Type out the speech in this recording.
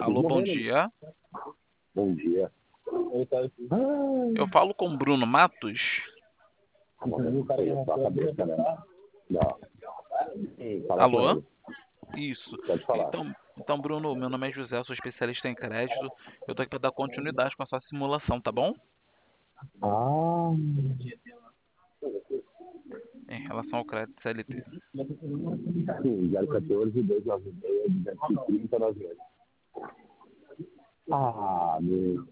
Alô, bom dia. Bom dia. Eu falo com Bruno Matos. Só a cabeça, né? Não. Fala com Alô? ele. Isso. Pode falar. Então, Bruno, meu nome é José, sou especialista em crédito. Eu tô aqui para dar continuidade com a sua simulação, tá bom? Ah, Em relação ao crédito CLT. sim, 014, 296, 230, 98. Ah, meu.